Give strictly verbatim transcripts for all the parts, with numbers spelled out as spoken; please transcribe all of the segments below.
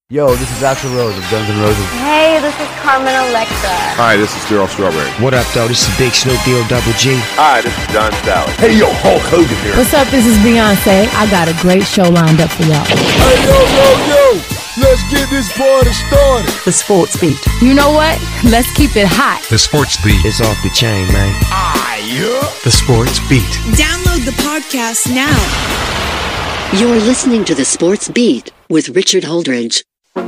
Yo, this is Axl Rose of Guns N' Roses. Hey, this is Carmen Electra. Hi, this is Daryl Strawberry. What up, though? This is Big Snoop D O Double G. Hi, this is John Sally. Hey, yo, Hulk Hogan here. What's up? This is Beyonce. I got a great show lined up for y'all. Hey, yo, yo, yo. Let's get this party started. The Sports Beat. You know what? Let's keep it hot. The Sports Beat. It's off the chain, man. Ah, yeah. The Sports Beat. Download the podcast now. You're listening to The Sports Beat with Richard Holdridge.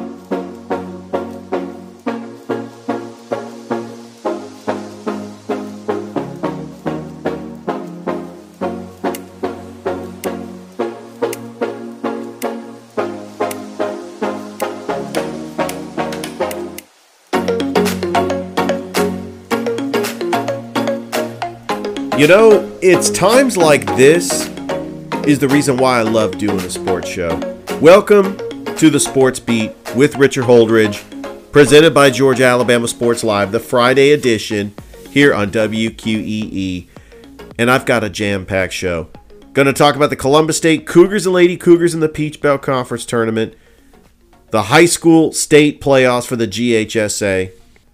You know, it's times like this is the reason why I love doing a sports show. Welcome to the Sports Beat with Richard Holdridge, presented by Georgia Alabama Sports Live, the Friday edition here on W Q E E. And I've got a jam-packed show. Going to talk about the Columbus State Cougars and Lady Cougars in the Peach Belt Conference Tournament, the high school state playoffs for the G H S A,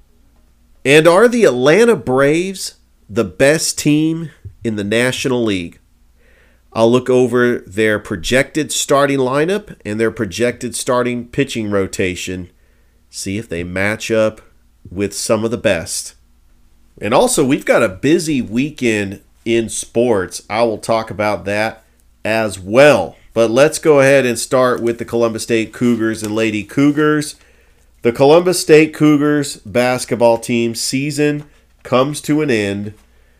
and are the Atlanta Braves the best team in the National League? I'll look over their projected starting lineup and their projected starting pitching rotation, see if they match up with some of the best. And also, we've got a busy weekend in sports. I will talk about that as well. But let's go ahead and start with the Columbus State Cougars and Lady Cougars. The Columbus State Cougars basketball team season comes to an end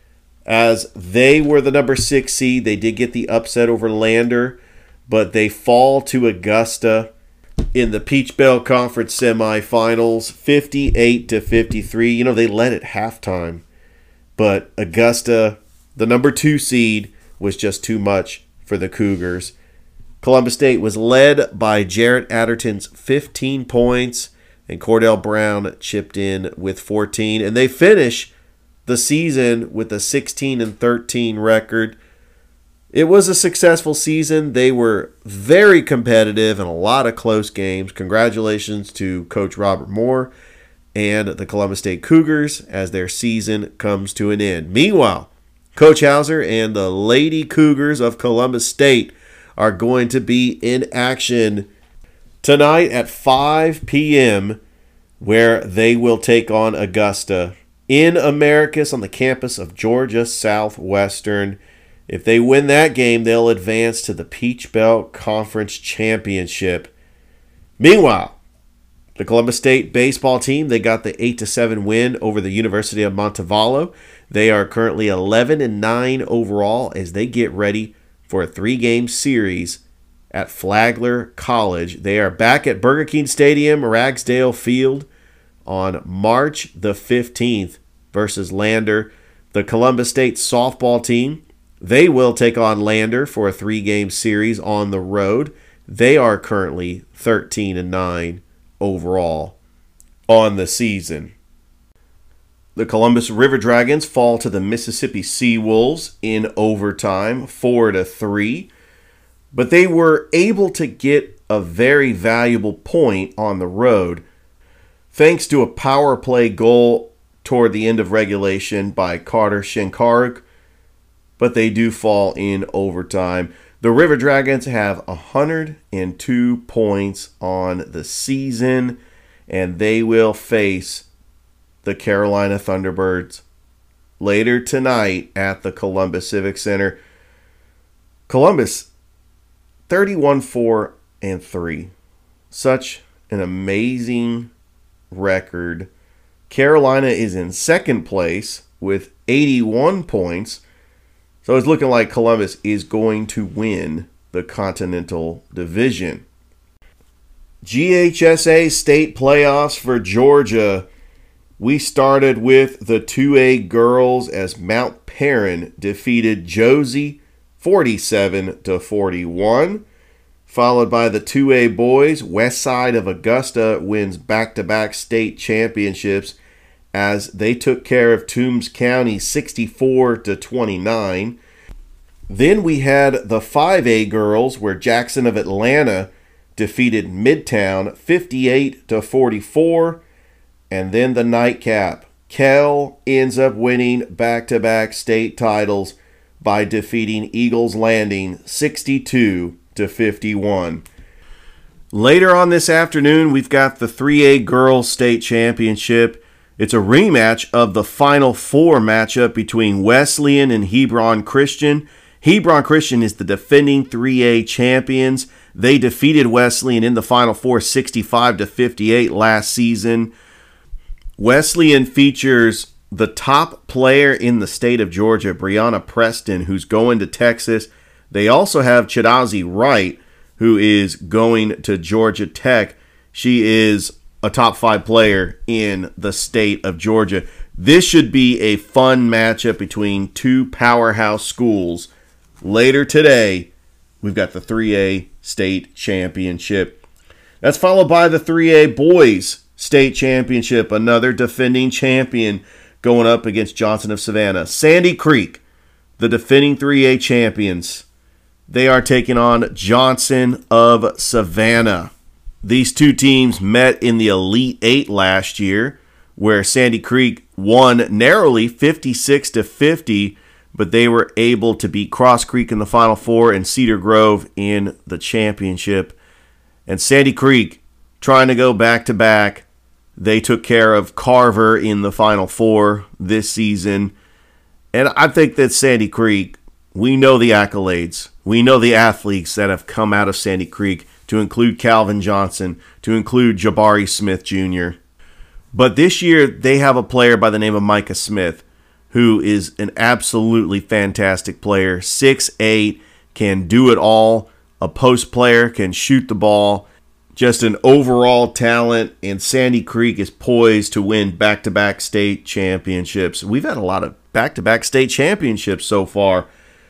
as they were the number six seed. They did get the upset over Lander, but they fall to Augusta in the Peach Belt Conference semifinals, fifty-eight to fifty-three. You know, they led at halftime, but Augusta, the number two seed, was just too much for the Cougars. Columbus State was led by Jarrett Adderton's fifteen points, and Cordell Brown chipped in with fourteen, and they finish the season with a sixteen and thirteen record. It was a successful season. They were very competitive in a lot of close games. Congratulations to Coach Robert Moore and the Columbus State Cougars as their season comes to an end. Meanwhile, Coach Hauser and the Lady Cougars of Columbus State are going to be in action tonight at five p.m. where they will take on Augusta in Americus on the campus of Georgia Southwestern. If they win that game, they'll advance to the Peach Belt Conference Championship. Meanwhile, the Columbus State baseball team, they got the eight to seven win over the University of Montevallo. They are currently eleven and nine overall as they get ready for a three-game series at Flagler College. They are back at Burger King Stadium, Ragsdale Field, on March the fifteenth versus Lander. The Columbus State softball team, they will take on Lander for a three-game series on the road. They are currently thirteen and nine overall on the season. The Columbus River Dragons fall to the Mississippi Seawolves in overtime, four to three. But they were able to get a very valuable point on the road thanks to a power play goal toward the end of regulation by Carter Shinkaruk, but they do fall in overtime. The River Dragons have one hundred two points on the season, and they will face the Carolina Thunderbirds later tonight at the Columbus Civic Center. Columbus, thirty-one four and three. Such an amazing record. Carolina is in second place with eighty-one points. So it's looking like Columbus is going to win the Continental Division. G H S A state playoffs for Georgia. We started with the two A girls as Mount Perrin defeated Josie forty-seven to forty-one. Followed by the two A boys, West Side of Augusta wins back-to-back state championships as they took care of Toombs County sixty-four to twenty-nine. Then we had the five A girls where Jackson of Atlanta defeated Midtown fifty-eight to forty-four. And then the nightcap. Kell ends up winning back-to-back state titles by defeating Eagles Landing sixty-two to fifty-one. Later on this afternoon, we've got the three A Girls State Championship. It's a rematch of the Final Four matchup between Wesleyan and Hebron Christian. Hebron Christian is the defending three A champions. They defeated Wesleyan in the Final Four sixty-five to fifty-eight last season. Wesleyan features the top player in the state of Georgia, Brianna Preston, who's going to Texas. They also have Chidazi Wright, who is going to Georgia Tech. She is a top five player in the state of Georgia. This should be a fun matchup between two powerhouse schools. Later today, we've got the three A state championship. That's followed by the three A boys state championship, another defending champion going up against Johnson of Savannah. Sandy Creek, the defending three A champions, they are taking on Johnson of Savannah. These two teams met in the Elite Eight last year, where Sandy Creek won narrowly fifty-six to fifty, but they were able to beat Cross Creek in the Final Four and Cedar Grove in the championship. And Sandy Creek trying to go back-to-back. They took care of Carver in the Final Four this season. And I think that Sandy Creek, we know the accolades. We know the athletes that have come out of Sandy Creek, to include Calvin Johnson, to include Jabari Smith Junior But this year, they have a player by the name of Micah Smith, who is an absolutely fantastic player. six eight, can do it all. A post player, can shoot the ball. Just an overall talent, and Sandy Creek is poised to win back-to-back state championships. We've had a lot of back-to-back state championships so far.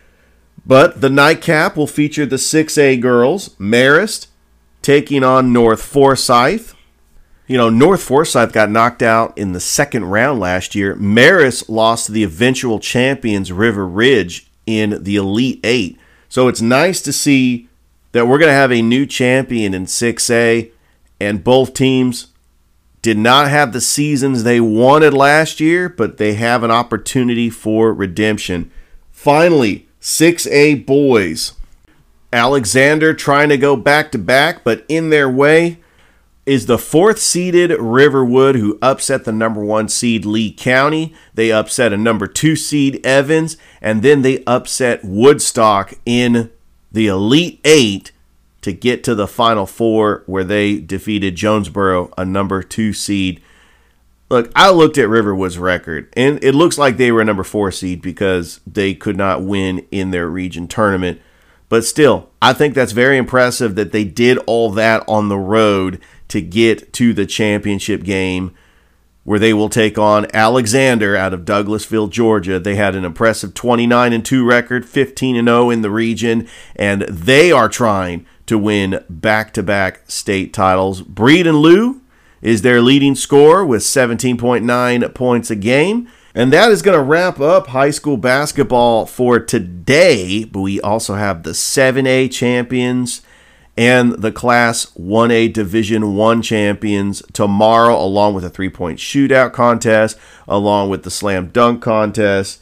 But the nightcap will feature the six A girls, Marist, taking on North Forsyth. You know, North Forsyth got knocked out in the second round last year. Marist lost to the eventual champions, River Ridge, in the Elite Eight. So it's nice to see that we're going to have a new champion in six A, and both teams did not have the seasons they wanted last year, but they have an opportunity for redemption. Finally, six A boys. Alexander trying to go back-to-back, but in their way is the fourth-seeded Riverwood, who upset the number one seed Lee County. They upset a number two seed Evans, and then they upset Woodstock in the Elite Eight to get to the Final Four, where they defeated Jonesboro, a number two seed. Look, I looked at Riverwood's record, and it looks like they were a number four seed because they could not win in their region tournament. But still, I think that's very impressive that they did all that on the road to get to the championship game, where they will take on Alexander out of Douglasville, Georgia. They had an impressive twenty-nine and two record, fifteen and oh in the region, and they are trying to win back-to-back state titles. Breed and Lou is their leading scorer with seventeen point nine points a game. And that is going to wrap up high school basketball for today. But we also have the seven A champions and the Class one A Division one champions tomorrow, along with a three-point shootout contest, along with the slam dunk contest.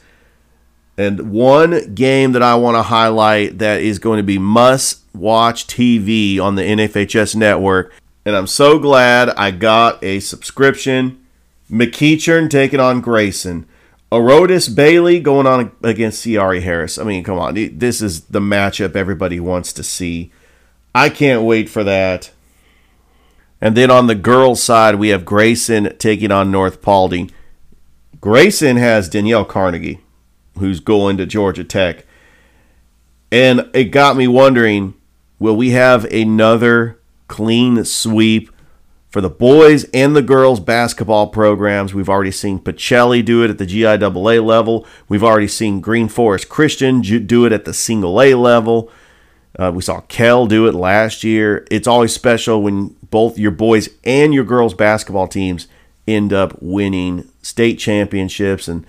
And one game that I want to highlight that is going to be must-watch T V on the N F H S network. And I'm so glad I got a subscription. McEachern taking on Grayson. Orodis Bailey going on against Ciari Harris. I mean, come on. This is the matchup everybody wants to see. I can't wait for that. And then on the girls' side, we have Grayson taking on North Paulding. Grayson has Danielle Carnegie, who's going to Georgia Tech. And it got me wondering, will we have another clean sweep for the boys and the girls basketball programs? We've already seen Pacelli do it at the G I double A level. We've already seen Green Forest Christian do it at the single A level. Uh, we saw Kell do it last year. It's always special when both your boys and your girls basketball teams end up winning state championships. And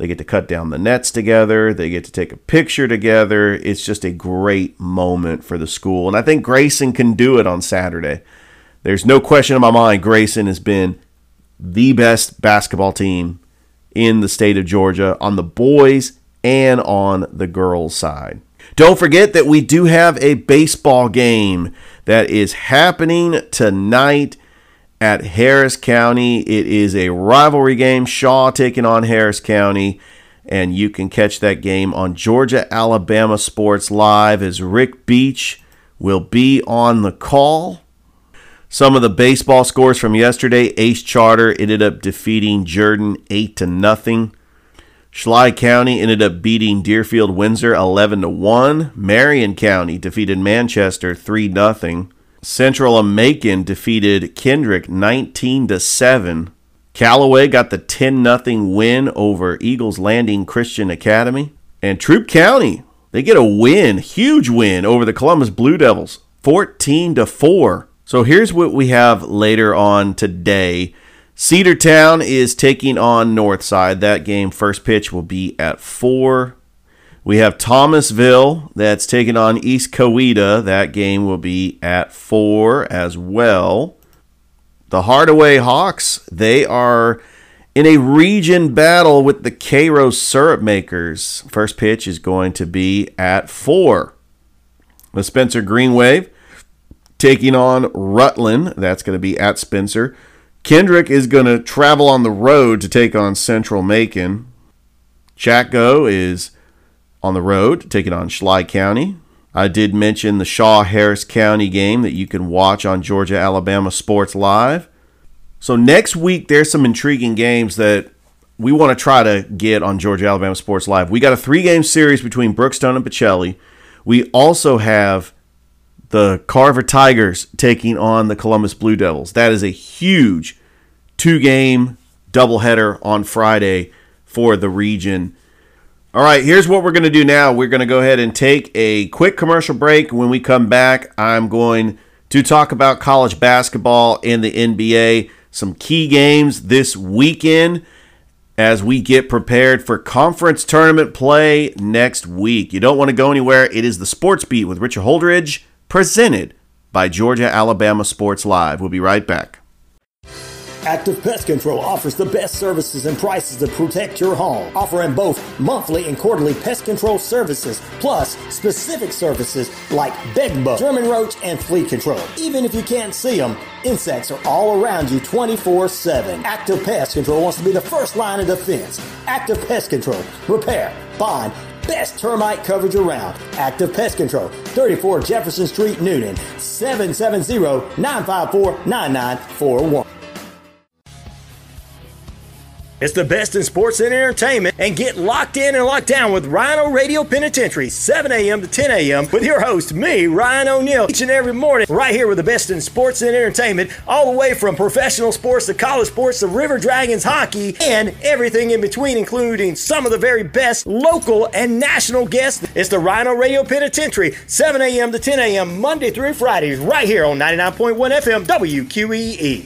They get to cut down the nets together. They get to take a picture together. It's just a great moment for the school. And I think Grayson can do it on Saturday. There's no question in my mind Grayson has been the best basketball team in the state of Georgia on the boys and on the girls' side. Don't forget that we do have a baseball game that is happening tonight at Harris County. It is a rivalry game, Shaw taking on Harris County, and you can catch that game on Georgia Alabama Sports Live as Rick Beach will be on the call. Some of the baseball scores from yesterday: Ace Charter ended up defeating Jordan eight to nothing. Schley County ended up beating Deerfield Windsor eleven to one. Marion County defeated Manchester three nothing. Central Macon defeated Kendrick nineteen to seven. Callaway got the ten nothing win over Eagles Landing Christian Academy. And Troup County, they get a win, huge win over the Columbus Blue Devils, fourteen to four. So here's what we have later on today. Cedartown is taking on Northside. That game, first pitch, will be at four. We have Thomasville that's taking on East Coweta. That game will be at four as well. The Hardaway Hawks, they are in a region battle with the Cairo Syrup Makers. First pitch is going to be at four. The Spencer Green Wave taking on Rutland. That's going to be at Spencer. Kendrick is going to travel on the road to take on Central Macon. Chatco is on the road taking on Schley County. I did mention the Shaw-Harris County game that you can watch on Georgia Alabama Sports Live. So next week, there's some intriguing games that we want to try to get on Georgia Alabama Sports Live. We got a three-game series between Brookstone and Pacelli. We also have the Carver Tigers taking on the Columbus Blue Devils. That is a huge two-game doubleheader on Friday for the region. All right, here's what we're going to do now. We're going to go ahead and take a quick commercial break. When we come back, I'm going to talk about college basketball and the N B A, some key games this weekend as we get prepared for conference tournament play next week. You don't want to go anywhere. It is the Sports Beat with Richard Holdridge, presented by Georgia Alabama Sports Live. We'll be right back. Active Pest Control offers the best services and prices to protect your home, offering both monthly and quarterly pest control services, plus specific services like bedbug, German roach, and flea control. Even if you can't see them, insects are all around you twenty-four seven. Active Pest Control wants to be the first line of defense. Active Pest Control. Repair, bind, best termite coverage around. Active Pest Control. thirty-four Jefferson Street, Noonan. seven seven zero, nine five four, nine nine four one. It's the best in sports and entertainment, and get locked in and locked down with Rhino Radio Penitentiary, seven a.m. to ten a.m. with your host, me, Ryan O'Neal, each and every morning, right here with the best in sports and entertainment, all the way from professional sports to college sports to River Dragons hockey, and everything in between, including some of the very best local and national guests. It's the Rhino Radio Penitentiary, seven a.m. to ten a.m. Monday through Fridays, right here on ninety-nine point one F M W Q E E.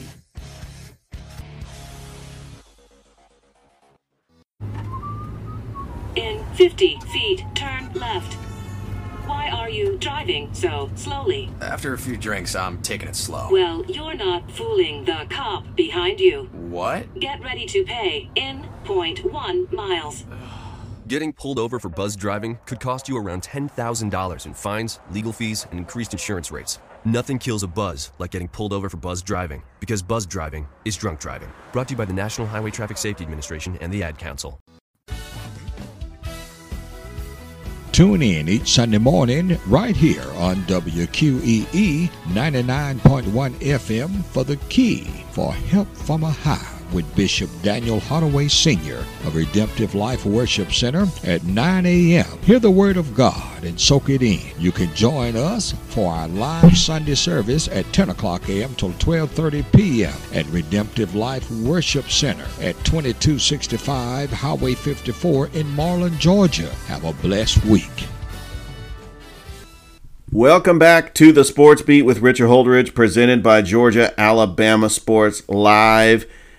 In fifty feet, turn left. Why are you driving so slowly? After a few drinks, I'm taking it slow. Well, you're not fooling the cop behind you. What? Get ready to pay in zero point one miles. Getting pulled over for buzz driving could cost you around ten thousand dollars in fines, legal fees, and increased insurance rates. Nothing kills a buzz like getting pulled over for buzz driving, because buzz driving is drunk driving. Brought to you by the National Highway Traffic Safety Administration and the Ad Council. Tune in each Sunday morning right here on W Q E E ninety-nine point one F M for The Key for Help from a High with Bishop Daniel Holloway Senior of Redemptive Life Worship Center at nine a.m. Hear the Word of God and soak it in. You can join us for our live Sunday service at ten o'clock a.m. till twelve thirty p.m. at Redemptive Life Worship Center at twenty-two sixty-five Highway fifty-four in Marlin, Georgia. Have a blessed week. Welcome back to the Sports Beat with Richard Holdridge, presented by Georgia Alabama Sports Live.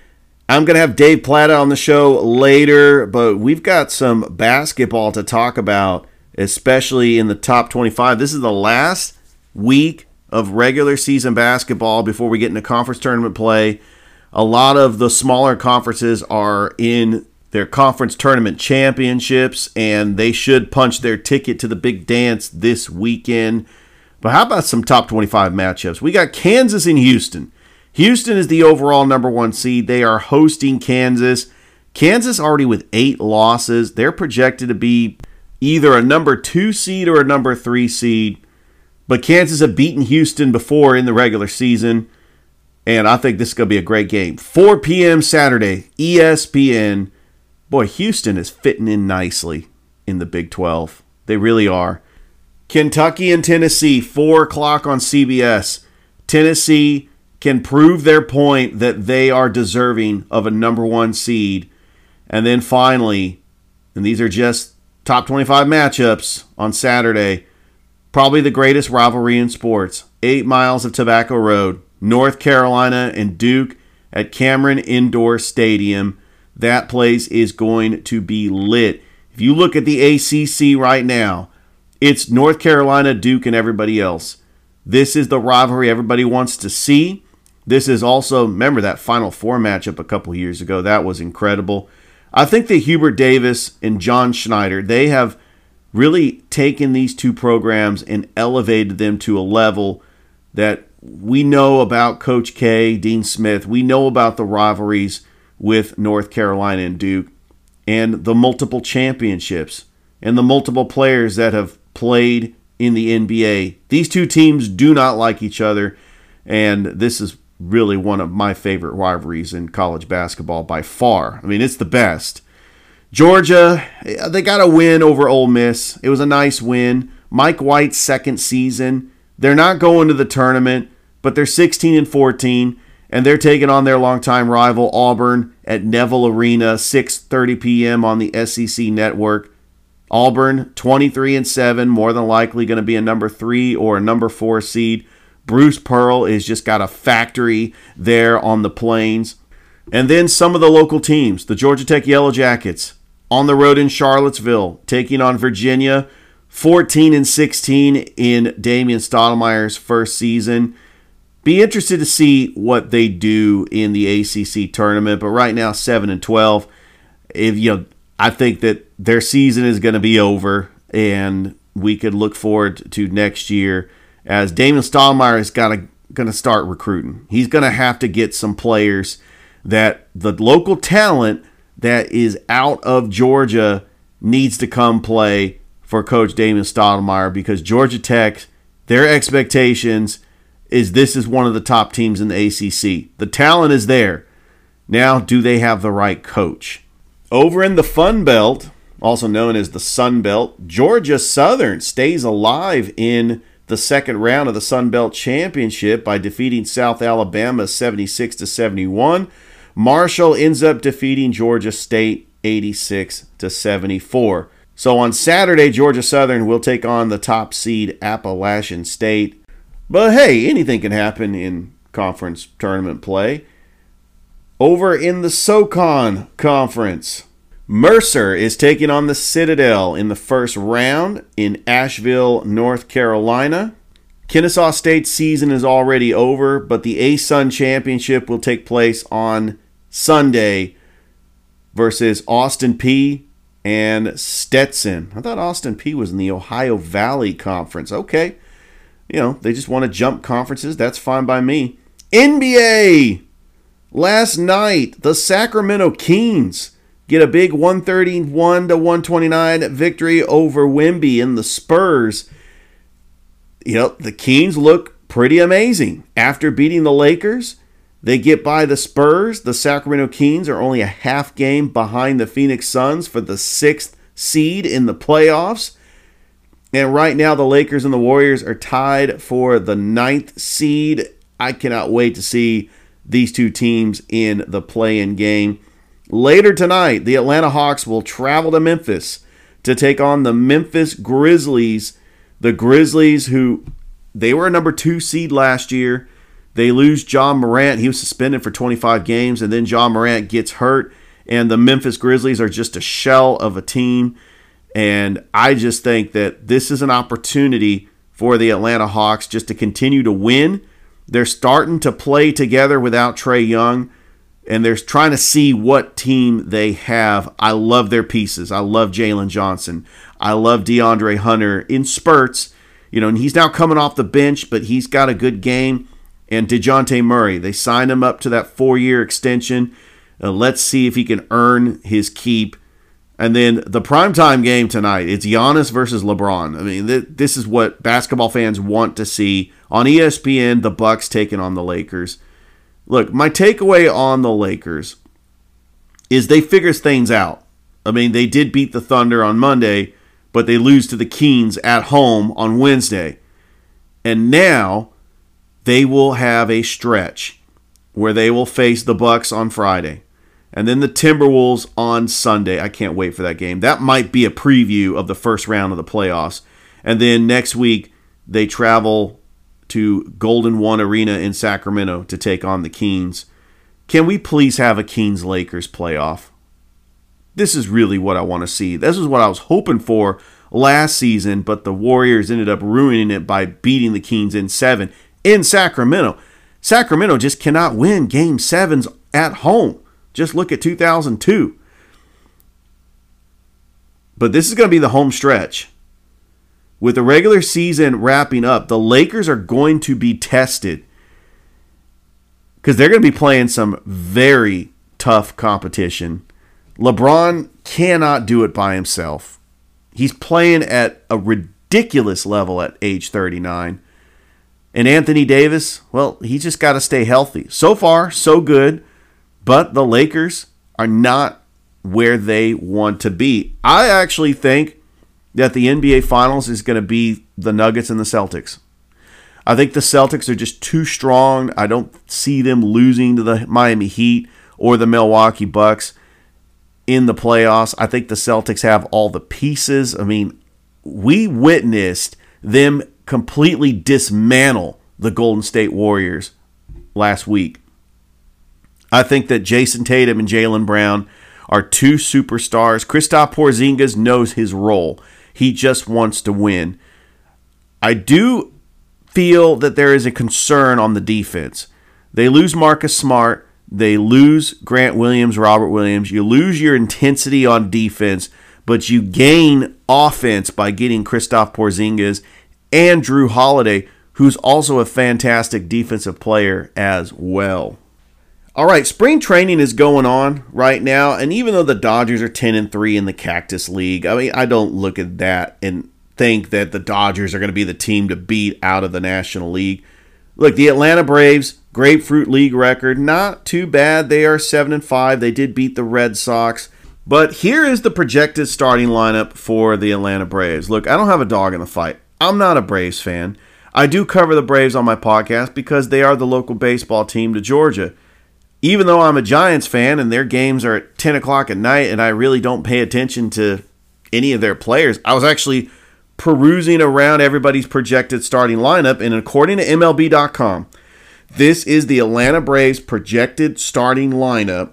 I'm going to have Dave Plata on the show later, but we've got some basketball to talk about, especially in the top twenty-five. This is the last week of regular season basketball before we get into conference tournament play. A lot of the smaller conferences are in their conference tournament championships, and they should punch their ticket to the big dance this weekend. But how about some top twenty-five matchups? We got Kansas and Houston. Houston is the overall number one seed. They are hosting Kansas. Kansas already with eight losses. They're projected to be either a number two seed or a number three seed. But Kansas have beaten Houston before in the regular season. And I think this is going to be a great game. four p.m. Saturday, E S P N. Boy, Houston is fitting in nicely in the Big twelve. They really are. Kentucky and Tennessee, four o'clock on C B S. Tennessee can prove their point that they are deserving of a number one seed. And then finally, and these are just top twenty-five matchups on Saturday, probably the greatest rivalry in sports. Eight miles of Tobacco Road, North Carolina and Duke at Cameron Indoor Stadium. That place is going to be lit. If you look at the A C C right now, it's North Carolina, Duke, and everybody else. This is the rivalry everybody wants to see. This is also, remember that Final Four matchup a couple years ago. That was incredible. I think that Hubert Davis and John Schneider, they have really taken these two programs and elevated them to a level that we know about Coach K, Dean Smith. We know about the rivalries with North Carolina and Duke and the multiple championships and the multiple players that have played in the N B A. These two teams do not like each other, and this is really one of my favorite rivalries in college basketball by far. I mean, it's the best. Georgia, they got a win over Ole Miss. It was a nice win. Mike White's second season. They're not going to the tournament, but they're sixteen and fourteen, and they're taking on their longtime rival Auburn at Neville Arena, six thirty p.m. on the S E C network. Auburn, twenty-three and seven, more than likely going to be a number three or a number four seed. Bruce Pearl has just got a factory there on the Plains. And then some of the local teams, the Georgia Tech Yellow Jackets, on the road in Charlottesville, taking on Virginia, fourteen and sixteen in Damian Stoudemire's first season. Be interested to see what they do in the A C C tournament, but right now seven and twelve. If you know, I think that their season is going to be over, and we could look forward to next year as Damian Stoudemire is got to going to start recruiting. He's going to have to get some players that the local talent that is out of Georgia needs to come play for Coach Damian Stoudemire, because Georgia Tech, their expectations is this is one of the top teams in the A C C. The talent is there. Now, do they have the right coach? Over in the Fun Belt, also known as the Sun Belt, Georgia Southern stays alive in the second round of the Sun Belt Championship by defeating South Alabama seventy-six to seventy-one. Marshall ends up defeating Georgia State eighty-six to seventy-four. So on Saturday, Georgia Southern will take on the top seed Appalachian State. But hey, anything can happen in conference tournament play. Over in the SoCon Conference, Mercer is taking on the Citadel in the first round in Asheville, North Carolina. Kennesaw State's season is already over, but the A-Sun Championship will take place on Sunday versus Austin Peay and Stetson. I thought Austin Peay was in the Ohio Valley Conference. Okay. You know, they just want to jump conferences. That's fine by me. N B A! Last night, the Sacramento Kings get a big one thirty-one to one twenty-nine victory over Wemby and the Spurs. You know, the Kings look pretty amazing. After beating the Lakers, they get by the Spurs. The Sacramento Kings are only a half game behind the Phoenix Suns for the sixth seed in the playoffs. And right now, the Lakers and the Warriors are tied for the ninth seed. I cannot wait to see these two teams in the play-in game. Later tonight, the Atlanta Hawks will travel to Memphis to take on the Memphis Grizzlies. The Grizzlies, who they were a number two seed last year. They lose Ja Morant. He was suspended for twenty-five games, and then Ja Morant gets hurt, and the Memphis Grizzlies are just a shell of a team. And I just think that this is an opportunity for the Atlanta Hawks just to continue to win. They're starting to play together without Trae Young, and they're trying to see what team they have. I love their pieces. I love Jalen Johnson. I love DeAndre Hunter in spurts. You know, and he's now coming off the bench, but he's got a good game. And DeJounte Murray, they signed him up to that four-year extension. Uh, let's see if he can earn his keep. And then the primetime game tonight, it's Giannis versus LeBron. I mean, th- this is what basketball fans want to see. On E S P N, the Bucks taking on the Lakers. Look, my takeaway on the Lakers is they figure things out. I mean, they did beat the Thunder on Monday, but they lose to the Kings at home on Wednesday. And now they will have a stretch where they will face the Bucks on Friday. And then the Timberwolves on Sunday. I can't wait for that game. That might be a preview of the first round of the playoffs. And then next week, they travel to Golden One Arena in Sacramento to take on the Kings. Can we please have a Kings-Lakers playoff? This is really what I want to see. This is what I was hoping for last season, but the Warriors ended up ruining it by beating the Kings in seven in Sacramento. Sacramento just cannot win game sevens at home. Just look at two thousand two. But this is going to be the home stretch. With the regular season wrapping up, the Lakers are going to be tested because they're going to be playing some very tough competition. LeBron cannot do it by himself. He's playing at a ridiculous level at age thirty-nine. And Anthony Davis, well, he just got to stay healthy. So far, so good. But the Lakers are not where they want to be. I actually think that the N B A Finals is going to be the Nuggets and the Celtics. I think the Celtics are just too strong. I don't see them losing to the Miami Heat or the Milwaukee Bucks in the playoffs. I think the Celtics have all the pieces. I mean, we witnessed them completely dismantle the Golden State Warriors last week. I think that Jason Tatum and Jaylen Brown are two superstars. Kristaps Porzingis knows his role. He just wants to win. I do feel that there is a concern on the defense. They lose Marcus Smart. They lose Grant Williams, Robert Williams. You lose your intensity on defense, but you gain offense by getting Kristaps Porzingis and Drew Holiday, who's also a fantastic defensive player as well. All right, spring training is going on right now, and even though the Dodgers are ten and three in the Cactus League, I mean, I don't look at that and think that the Dodgers are going to be the team to beat out of the National League. Look, the Atlanta Braves, Grapefruit League record, not too bad. They are seven and five. They did beat the Red Sox. But here is the projected starting lineup for the Atlanta Braves. Look, I don't have a dog in the fight. I'm not a Braves fan. I do cover the Braves on my podcast because they are the local baseball team to Georgia. Even though I'm a Giants fan and their games are at ten o'clock at night and I really don't pay attention to any of their players, I was actually perusing around everybody's projected starting lineup, and according to M L B dot com, this is the Atlanta Braves projected starting lineup.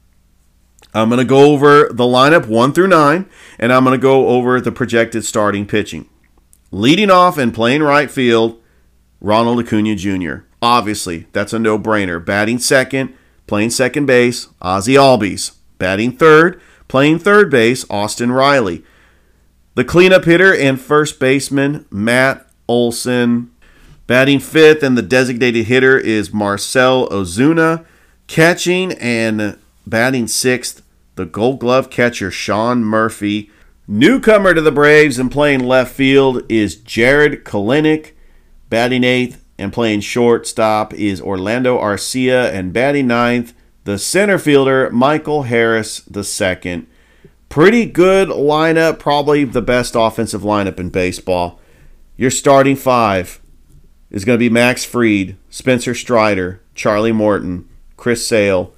I'm going to go over the lineup one through nine, and I'm going to go over the projected starting pitching. Leading off and playing right field, Ronald Acuna Junior Obviously, that's a no-brainer. Batting second, playing second base, Ozzie Albies. Batting third, playing third base, Austin Riley. The cleanup hitter and first baseman, Matt Olson. Batting fifth and the designated hitter is Marcell Ozuna. Catching and batting sixth, the Gold Glove catcher, Sean Murphy. Newcomer to the Braves and playing left field is Jared Kelenic. Batting eighth and playing shortstop is Orlando Arcia. And batting ninth, the center fielder, Michael Harris the second. Pretty good lineup, probably the best offensive lineup in baseball. Your starting five is going to be Max Fried, Spencer Strider, Charlie Morton, Chris Sale,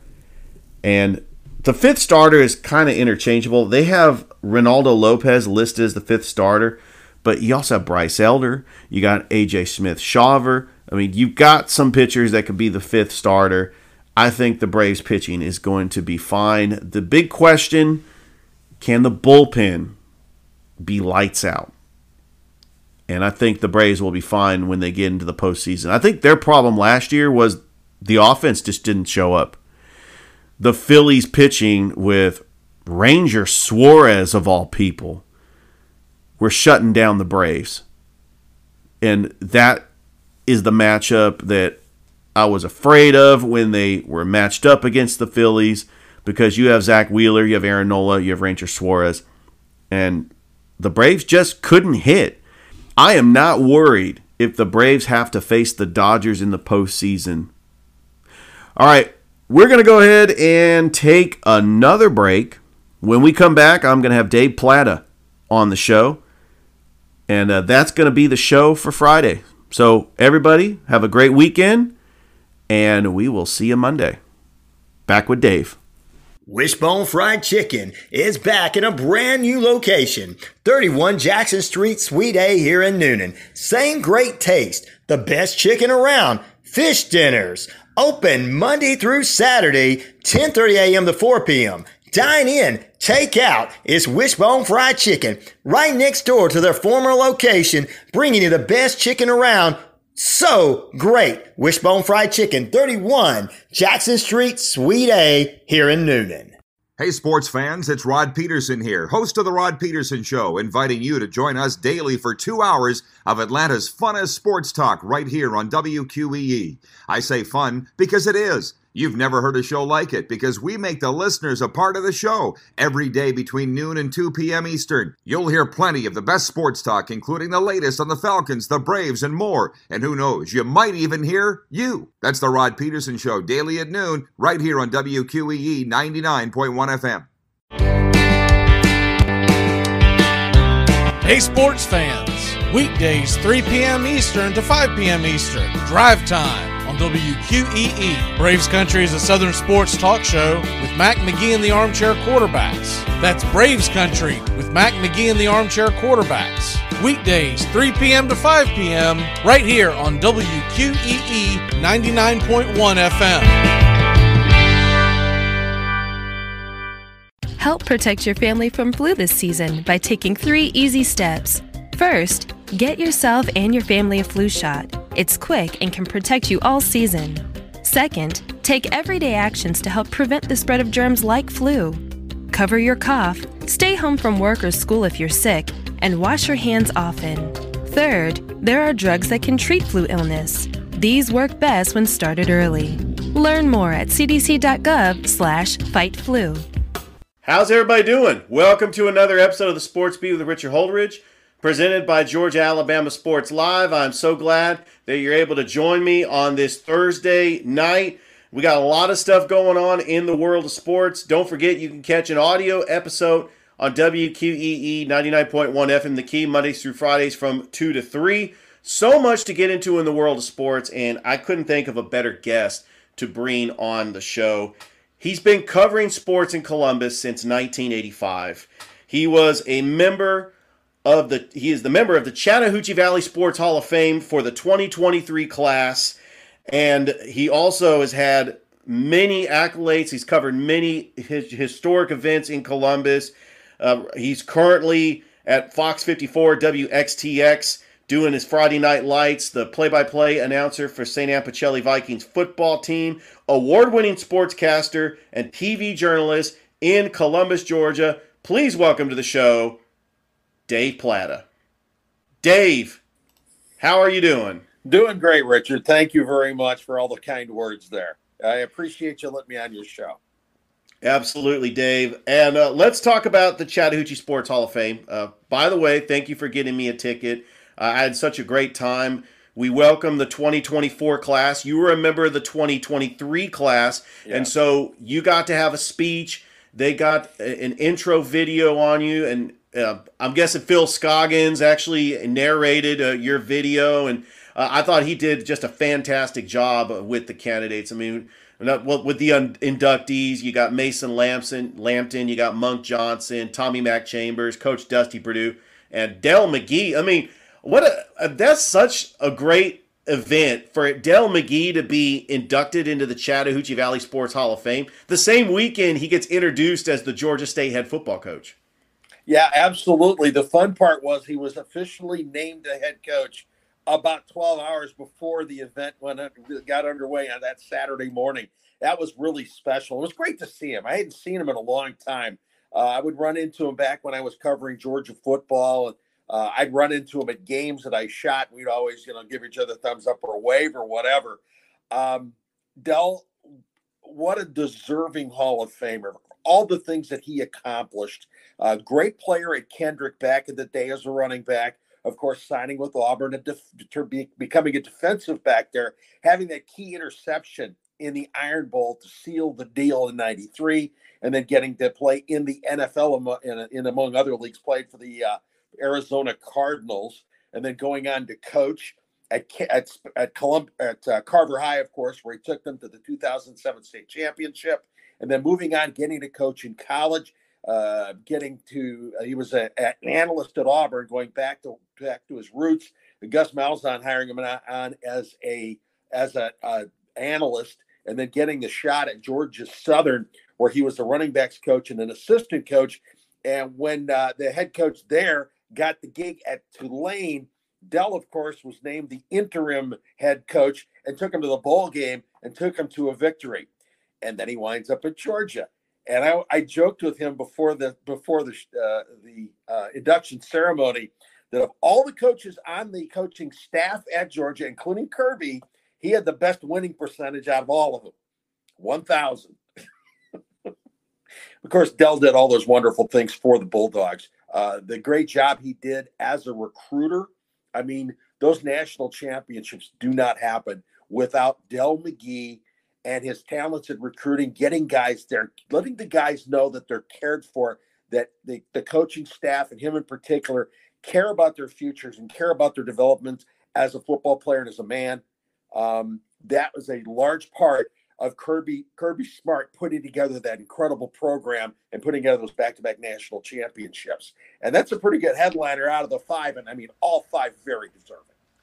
and the fifth starter is kind of interchangeable. They have Ronaldo Lopez listed as the fifth starter, but you also have Bryce Elder. You got A J Smith-Shawver. I mean, you've got some pitchers that could be the fifth starter. I think the Braves pitching is going to be fine. The big question, can the bullpen be lights out? And I think the Braves will be fine when they get into the postseason. I think their problem last year was the offense just didn't show up. The Phillies pitching with Ranger Suarez, of all people, were shutting down the Braves. And that is the matchup that I was afraid of when they were matched up against the Phillies, because you have Zach Wheeler, you have Aaron Nola, you have Ranger Suarez, and the Braves just couldn't hit. I am not worried if the Braves have to face the Dodgers in the postseason. All right, we're going to go ahead and take another break. When we come back, I'm going to have Dave Plata on the show, and uh, that's going to be the show for Friday. So everybody, have a great weekend, and we will see you Monday. Back with Dave. Wishbone Fried Chicken is back in a brand new location, thirty-one Jackson Street, Suite A here in Noonan. Same great taste, the best chicken around, fish dinners, open Monday through Saturday, ten thirty a.m. to four p.m. Dine in, take out. It's Wishbone Fried Chicken, right next door to their former location, bringing you the best chicken around. So great. Wishbone Fried Chicken, thirty-one Jackson Street, Suite A, here in Noonan. Hey, sports fans, it's Rod Peterson here, host of The Rod Peterson Show, inviting you to join us daily for two hours of Atlanta's funnest sports talk right here on W Q E E. I say fun because it is. You've never heard a show like it because we make the listeners a part of the show every day between noon and two p.m. Eastern. You'll hear plenty of the best sports talk, including the latest on the Falcons, the Braves, and more. And who knows, you might even hear you. That's the Rod Peterson Show, daily at noon, right here on W Q E E ninety-nine point one F M. Hey, sports fans. Weekdays, three p.m. Eastern to five p.m. Eastern. Drive time on W Q E E. Braves Country is a Southern sports talk show with Mac McGee and the Armchair Quarterbacks. That's Braves Country with Mac McGee and the Armchair Quarterbacks. Weekdays, three p.m. to five p.m. right here on W Q E E ninety-nine point one F M. Help protect your family from flu this season by taking three easy steps. First, get yourself and your family a flu shot. It's quick and can protect you all season. Second, take everyday actions to help prevent the spread of germs like flu. Cover your cough, stay home from work or school if you're sick, and wash your hands often. Third, there are drugs that can treat flu illness. These work best when started early. Learn more at c d c dot gov slash fight flu. How's everybody doing? Welcome to another episode of the Sports Beat with Richard Holdridge, presented by Georgia Alabama Sports Live. I'm so glad that you're able to join me on this Thursday night. We got a lot of stuff going on in the world of sports. Don't forget, you can catch an audio episode on W Q E E ninety-nine point one F M The Key, Mondays through Fridays from two to three. So much to get into in the world of sports, and I couldn't think of a better guest to bring on the show. He's been covering sports in Columbus since nineteen eighty-five. He was a member of the he is the member of the Chattahoochee Valley Sports Hall of Fame for the twenty twenty-three class, and he also has had many accolades. He's covered many his, historic events in Columbus. Uh, he's currently at Fox fifty-four W X T X doing his Friday Night Lights, the play-by-play announcer for Saint Anne Pacelli Vikings football team, award-winning sportscaster and T V journalist in Columbus, Georgia. Please welcome to the show, Dave Plata. Dave, how are you doing? Doing great, Richard. Thank you very much for all the kind words there. I appreciate you letting me on your show. Absolutely, Dave. And uh, let's talk about the Chattahoochee Sports Hall of Fame. Uh, by the way, thank you for getting me a ticket. Uh, I had such a great time. We welcome the twenty twenty-four class. You were a member of the twenty twenty-three class, yeah. And so you got to have a speech. They got a, an intro video on you, and uh, I'm guessing Phil Scoggins actually narrated uh, your video, and uh, I thought he did just a fantastic job with the candidates. I mean, not, well, with the un- inductees, you got Mason Lampson, Lampton, you got Monk Johnson, Tommy Mac Chambers, Coach Dusty Perdue. And Dell McGee, I mean, what a, that's such a great event for Dell McGee to be inducted into the Chattahoochee Valley Sports Hall of Fame. The same weekend, he gets introduced as the Georgia State head football coach. Yeah, absolutely. The fun part was he was officially named the head coach about twelve hours before the event when it got underway on that Saturday morning. That was really special. It was great to see him. I hadn't seen him in a long time. Uh, I would run into him back when I was covering Georgia football, and uh, I'd run into him at games that I shot. We'd always, you know, give each other thumbs up or a wave or whatever. Um, Dell, what a deserving Hall of Famer. All the things that he accomplished. Uh, great player at Kendrick back in the day as a running back. Of course, signing with Auburn and def- to be, becoming a defensive back there, having that key interception in the Iron Bowl to seal the deal in ninety-three, and then getting to play in the N F L in, in, in among other leagues, played for the uh, Arizona Cardinals, and then going on to coach at at at, Colum- at uh, Carver High, of course, where he took them to the two thousand seven state championship, and then moving on, getting to coach in college, uh, getting to uh, he was a, a, an analyst at Auburn, going back to back to his roots. Gus Malzahn hiring him on, on as a as a, a analyst, and then getting the shot at Georgia Southern, where he was the running backs coach and an assistant coach. And when uh, the head coach there got the gig at Tulane, Dell, of course, was named the interim head coach and took him to the bowl game and took him to a victory. And then he winds up at Georgia. And I, I joked with him before the before the uh, the uh, induction ceremony that of all the coaches on the coaching staff at Georgia, including Kirby, he had the best winning percentage out of all of them, one thousand. Of course, Dell did all those wonderful things for the Bulldogs. Uh, the great job he did as a recruiter. I mean, those national championships do not happen without Dell McGee and his talents in recruiting, getting guys there, letting the guys know that they're cared for, that the, the coaching staff and him in particular care about their futures and care about their development as a football player and as a man. Um, that was a large part of Kirby Kirby Smart putting together that incredible program and putting together those back-to-back national championships. And that's a pretty good headliner out of the five. And I mean, all five very deserving.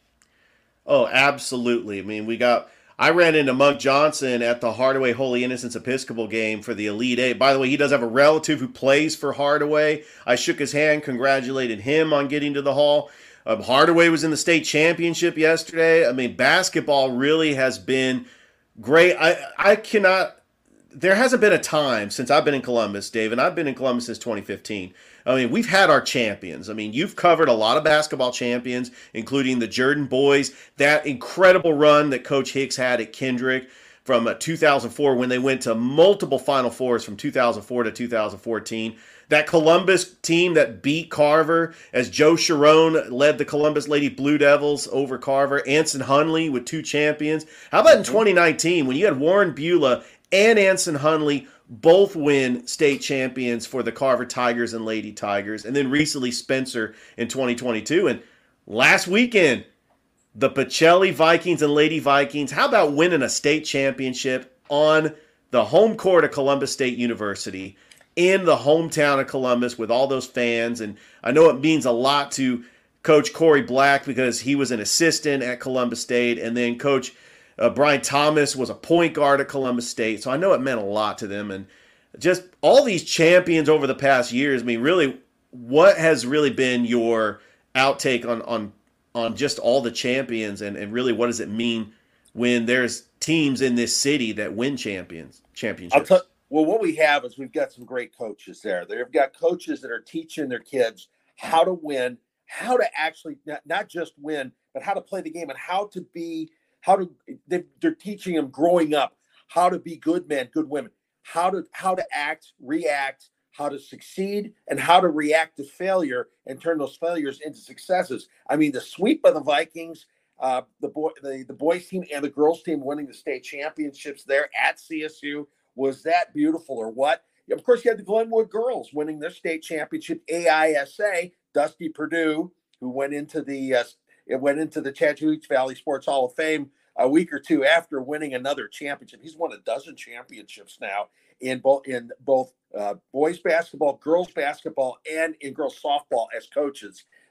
Oh, absolutely. I mean, we got, I ran into Monk Johnson at the Hardaway Holy Innocents Episcopal game for the Elite Eight. By the way, he does have a relative who plays for Hardaway. I shook his hand, congratulated him on getting to the Hall. Um, Hardaway was in the state championship yesterday. I mean, basketball really has been great. I, I cannot, there hasn't been a time since I've been in Columbus, Dave, and I've been in Columbus since twenty fifteen. I mean, we've had our champions. I mean, you've covered a lot of basketball champions, including the Jordan boys, that incredible run that Coach Hicks had at Kendrick from uh, two thousand four when they went to multiple Final Fours from two thousand four to two thousand fourteen. That Columbus team that beat Carver as Joe Sharon led the Columbus Lady Blue Devils over Carver. Anson Hunley with two champions. How about in twenty nineteen when you had Warren Beulah and Anson Hunley both win state champions for the Carver Tigers and Lady Tigers, and then recently Spencer in twenty twenty-two. And last weekend, the Pacelli Vikings and Lady Vikings. How about winning a state championship on the home court of Columbus State University in the hometown of Columbus with all those fans? And I know it means a lot to Coach Corey Black because he was an assistant at Columbus State, and then Coach Uh, Brian Thomas was a point guard at Columbus State, so I know it meant a lot to them. And just all these champions over the past years, I mean, really, what has really been your outtake on on, on just all the champions, and, and really what does it mean when there's teams in this city that win champions championships? I'll t- well, what we have is we've got some great coaches there. They've got coaches that are teaching their kids how to win, how to actually not, not just win, but how to play the game and how to be How to they're teaching them growing up how to be good men, good women, how to how to act, react, how to succeed, and how to react to failure and turn those failures into successes. I mean, the sweep of the Vikings, uh, the boy, the, the boys team and the girls team winning the state championships there at C S U, was that beautiful or what? Of course, you had the Glenwood girls winning their state championship. A I S A, Dusty Perdue, who went into the uh, It went into the Chattahoochee Valley Sports Hall of Fame a week or two after winning another championship. He's won a dozen championships now in both in both uh, boys basketball, girls basketball, and in girls softball as coaches.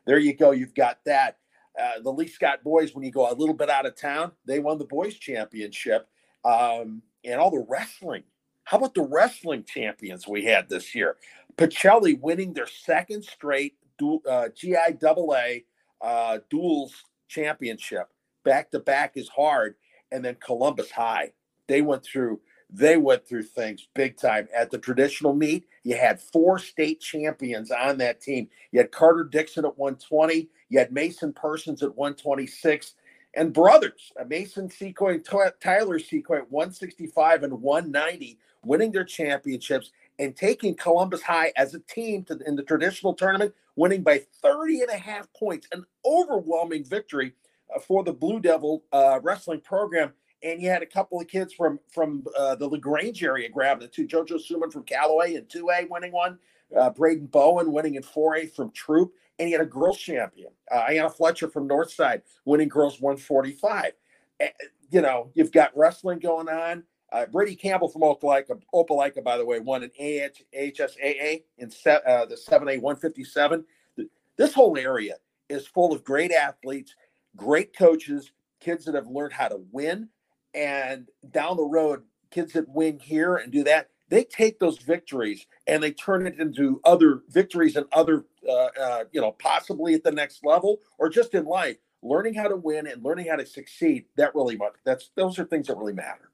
there you go. You've got that. Uh, the Lee Scott boys, when you go a little bit out of town, they won the boys championship. Um, and all the wrestling. How about the wrestling champions we had this year? Pacelli winning their second straight du- uh, G I double A uh, duels championship. Back to back is hard. And then Columbus High. They went through They went through things big time. At the traditional meet, you had four state champions on that team. You had Carter Dixon at one twenty. You had Mason Persons at one twenty-six. And brothers, Mason Secoy and T- Tyler Secoy at one sixty-five and one ninety, winning their championships and taking Columbus High as a team to in the traditional tournament, winning by thirty and a half points, an overwhelming victory uh, for the Blue Devil uh, wrestling program. And you had a couple of kids from from uh, the LaGrange area grabbing it too. JoJo Suman from Callaway in two A winning one. Uh, Braden Bowen winning in four A from Troop. And you had a girls champion, uh, Ayanna Fletcher from Northside, winning girls one forty-five. Uh, you know, you've got wrestling going on. Uh, Brady Campbell from Opelika, Opelika, by the way, won an A H S A A in se- uh, the seven A one fifty-seven. This whole area is full of great athletes, great coaches, kids that have learned how to win. And down the road, kids that win here and do that, they take those victories and they turn it into other victories and other, uh, uh, you know, possibly at the next level or just in life, learning how to win and learning how to succeed. That really much. That's those are things that really matter.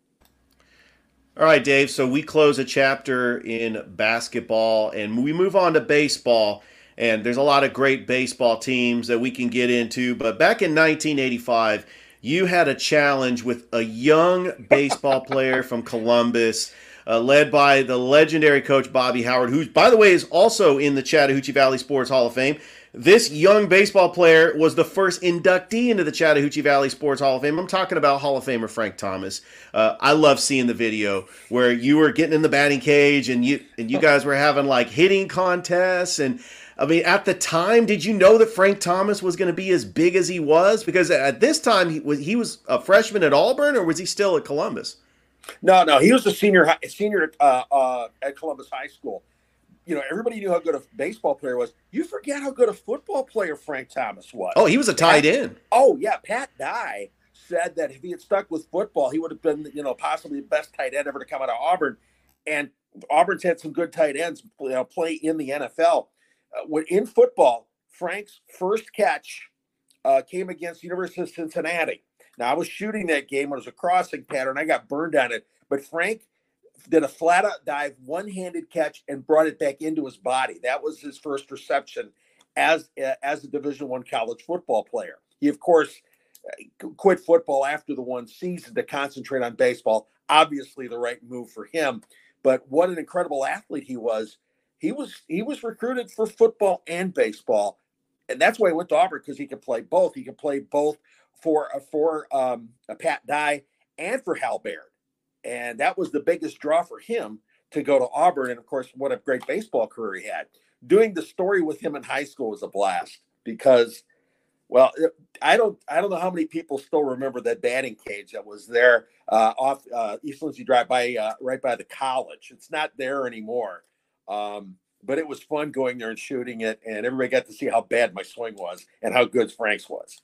All right, Dave. So we close a chapter in basketball and we move on to baseball. And there's a lot of great baseball teams that we can get into. But back in nineteen eighty-five, you had a challenge with a young baseball player from Columbus, uh, led by the legendary coach Bobby Howard, who, by the way, is also in the Chattahoochee Valley Sports Hall of Fame. This young baseball player was the first inductee into the Chattahoochee Valley Sports Hall of Fame. I'm talking about Hall of Famer Frank Thomas. Uh, I love seeing the video where you were getting in the batting cage and you and you guys were having like hitting contests. And I mean, at the time, did you know that Frank Thomas was going to be as big as he was? Because at this time, he was he was a freshman at Auburn, or was he still at Columbus? No, no, he was a senior senior uh, uh, at Columbus High School. You know, everybody knew how good a baseball player was. You forget how good a football player Frank Thomas was. Oh, he was a tight end. Oh, yeah. Pat Dye said that if he had stuck with football, he would have been, you know, possibly the best tight end ever to come out of Auburn. And Auburn's had some good tight ends, you know, play in the N F L. Uh, when in football, Frank's first catch uh, came against University of Cincinnati. Now, I was shooting that game. It was a crossing pattern. I got burned on it. But Frank did a flat-out dive, one-handed catch, and brought it back into his body. That was his first reception as, uh, as a Division I college football player. He, of course, uh, quit football after the one season to concentrate on baseball. Obviously, the right move for him. But what an incredible athlete he was. He was he was recruited for football and baseball, and that's why he went to Auburn, because he could play both. He could play both for for um, a Pat Dye and for Hal Baird, and that was the biggest draw for him to go to Auburn. And of course, what a great baseball career he had. Doing the story with him in high school was a blast because, well, I don't I don't know how many people still remember that batting cage that was there uh, off uh, East Lindsay Drive by uh, right by the college. It's not there anymore. Um, but it was fun going there and shooting it, and everybody got to see how bad my swing was and how good Frank's was.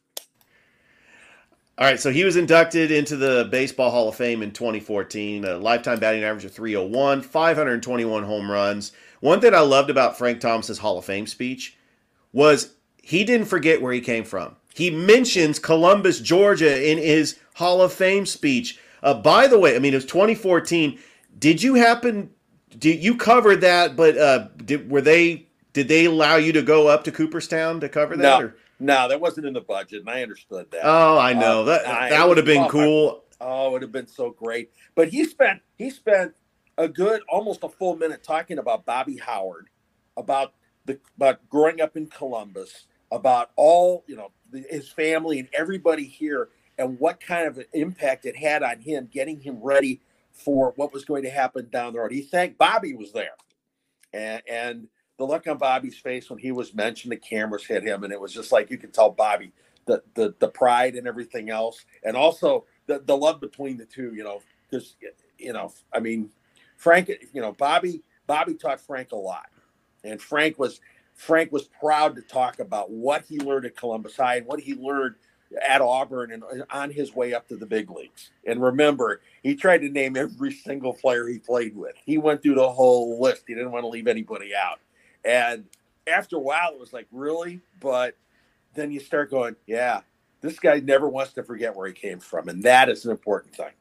All right, so he was inducted into the Baseball Hall of Fame in twenty fourteen, a lifetime batting average of three oh one, five hundred twenty-one home runs. One thing I loved about Frank Thomas's Hall of Fame speech was he didn't forget where he came from. He mentions Columbus, Georgia in his Hall of Fame speech. Uh, by the way, I mean, it was twenty fourteen. Did you happen... Did you covered that, but uh, did were they did they allow you to go up to Cooperstown to cover that? No, or? no, that wasn't in the budget, and I understood that. Oh, I know um, that I, that would have been oh, cool. I, oh, it would have been so great. But he spent he spent a good almost a full minute talking about Bobby Howard, about the about growing up in Columbus, about all you know the, his family and everybody here, and what kind of an impact it had on him, getting him ready for what was going to happen down the road. He thanked Bobby was there. And, and the look on Bobby's face when he was mentioned, the cameras hit him, and it was just like you could tell Bobby the the, the pride and everything else. And also the, the love between the two, you know, because, you know, I mean, Frank, you know, Bobby, Bobby taught Frank a lot. And Frank was, Frank was proud to talk about what he learned at Columbus High and what he learned at Auburn and on his way up to the big leagues. And remember, he tried to name every single player he played with. He went through the whole list. He didn't want to leave anybody out. And after a while, it was like, really? But then you start going, yeah, this guy never wants to forget where he came from. And that is an important thing.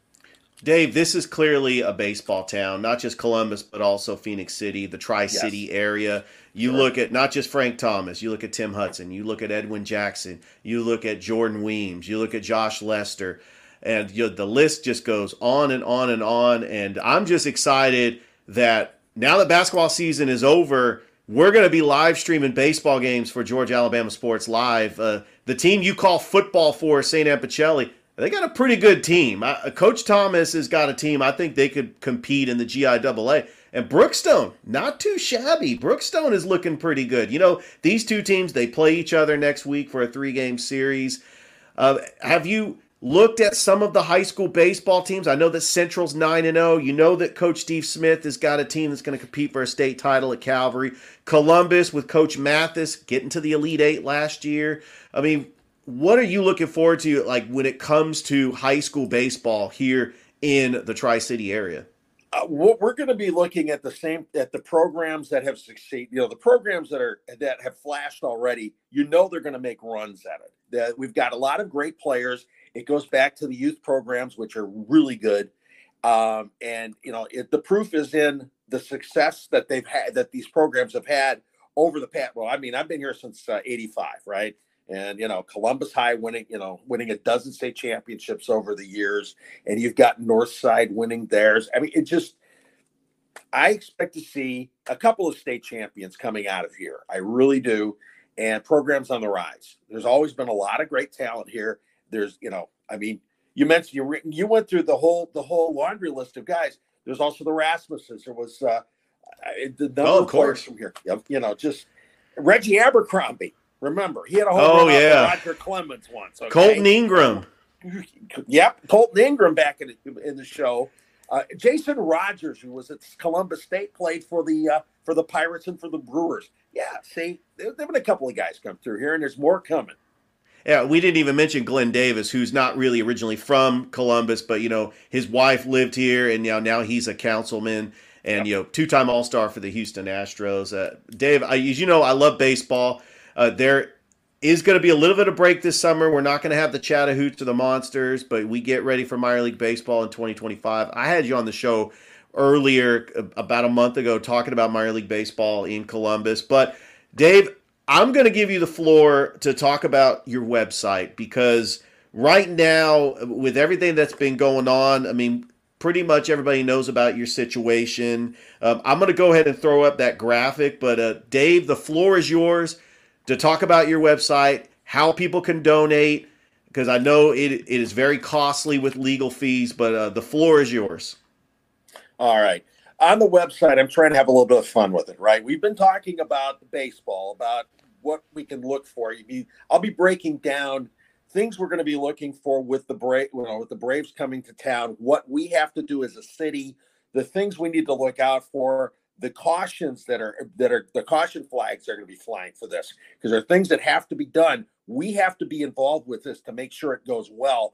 Dave, this is clearly a baseball town, not just Columbus, but also Phoenix City, the Tri-City yes. area. You sure. look at not just Frank Thomas, you look at Tim Hudson, you look at Edwin Jackson, you look at Jordan Weems, you look at Josh Lester, and you know, the list just goes on and on and on. And I'm just excited that now that basketball season is over, we're going to be live streaming baseball games for Georgia Alabama Sports Live. Uh, the team you call football for, Saint Anne Pacelli, they got a pretty good team. I, Coach Thomas has got a team. I think they could compete in the G I double A. And Brookstone, not too shabby. Brookstone is looking pretty good. You know, these two teams, they play each other next week for a three-game series. Uh, have you looked at some of the high school baseball teams? I know that Central's nine and oh. You know that Coach Steve Smith has got a team that's going to compete for a state title at Calvary. Columbus with Coach Mathis getting to the Elite Eight last year. I mean, what are you looking forward to, like, when it comes to high school baseball here in the Tri-City area? Uh, we're going to be looking at the same at the programs that have succeeded. You know, the programs that are that have flashed already. You know, they're going to make runs at it. That we've got a lot of great players. It goes back to the youth programs, which are really good. Um, and you know, it, the proof is in the success that they've had, that these programs have had over the past. Well, I mean, I've been here since uh, eighty-five, right? And, you know, Columbus High winning, you know, winning a dozen state championships over the years. And you've got Northside winning theirs. I mean, it just, I expect to see a couple of state champions coming out of here. I really do. And programs on the rise. There's always been a lot of great talent here. There's, you know, I mean, you mentioned, you you went through the whole, the whole laundry list of guys. There's also the Rasmuses. There was uh, the number oh, of of players from here. You know, just Reggie Abercrombie. Remember, he had a whole oh, run yeah. off Roger Clemens once. Okay? Colton Ingram. Yep, Colton Ingram back in, in the show. Uh, Jason Rogers, who was at Columbus State, played for the uh, for the Pirates and for the Brewers. Yeah, see, there have been a couple of guys come through here, and there's more coming. Yeah, we didn't even mention Glenn Davis, who's not really originally from Columbus, but, you know, his wife lived here, and now, now he's a councilman. And, yep. you know, two-time All-Star for the Houston Astros. Uh, Dave, I, as you know, I love baseball. Uh, there is going to be a little bit of break this summer. We're not going to have the Chattahoochee or the Monsters, but we get ready for minor league baseball in twenty twenty-five. I had you on the show earlier, about a month ago, talking about minor league baseball in Columbus. But, Dave, I'm going to give you the floor to talk about your website, because right now, with everything that's been going on, I mean, pretty much everybody knows about your situation. Um, I'm going to go ahead and throw up that graphic, but uh, Dave, the floor is yours to talk about your website, how people can donate, because I know it, it is very costly with legal fees, but uh, the floor is yours. All right. On the website, I'm trying to have a little bit of fun with it, right? We've been talking about the baseball, about what we can look for. I'll be breaking down things we're going to be looking for with the Bra- you know, with the Braves coming to town, what we have to do as a city, the things we need to look out for, the cautions that are that are the caution flags are going to be flying for this, because there are things that have to be done. We have to be involved with this to make sure it goes well.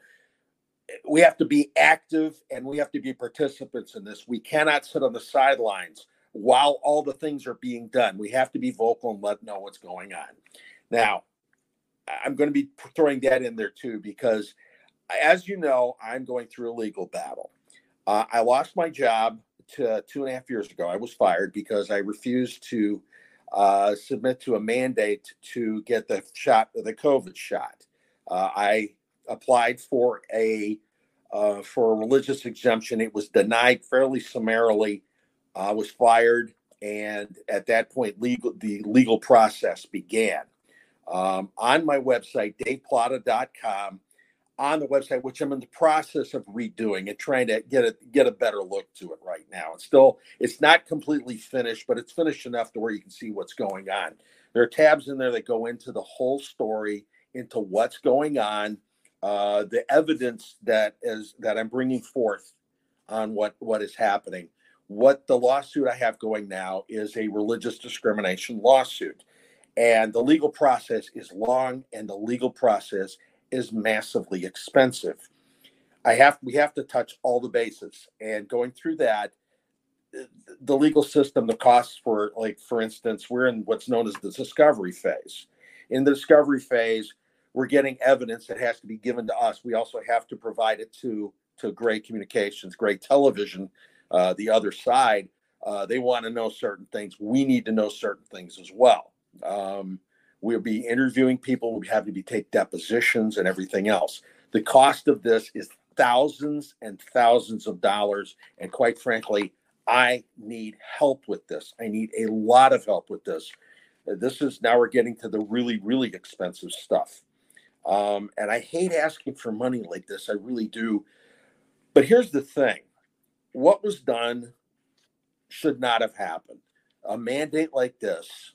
We have to be active and we have to be participants in this. We cannot sit on the sidelines while all the things are being done. We have to be vocal and let know what's going on. Now, I'm going to be throwing that in there too, because as you know, I'm going through a legal battle. Uh, I lost my job to two and a half years ago. I was fired because I refused to uh, submit to a mandate to get the shot, the COVID shot. Uh, I applied for a uh, for a religious exemption. It was denied fairly summarily. I was fired, and at that point, legal the legal process began. Um, on my website, dave plata dot com, on the website, which I'm in the process of redoing and trying to get a get a better look to it right now. It's still it's not completely finished, but it's finished enough to where you can see what's going on. There are tabs in there that go into the whole story, into what's going on, uh, the evidence that is that I'm bringing forth on what what is happening. What the lawsuit I have going now is a religious discrimination lawsuit. And the legal process is long, and the legal process is massively expensive. I have we have to touch all the bases, and going through that, the legal system, the costs for, like, for instance, we're in what's known as the discovery phase. In the discovery phase, we're getting evidence that has to be given to us. We also have to provide it to, to Gray Communications, Gray Television, uh, the other side. Uh, they want to know certain things. We need to know certain things as well. Um, we'll be interviewing people. We have to be take depositions and everything else. The cost of this is thousands and thousands of dollars. And quite frankly, I need help with this. I need a lot of help with this. This is now we're getting to the really, really expensive stuff. Um, and I hate asking for money like this. I really do. But here's the thing. What was done should not have happened. A mandate like this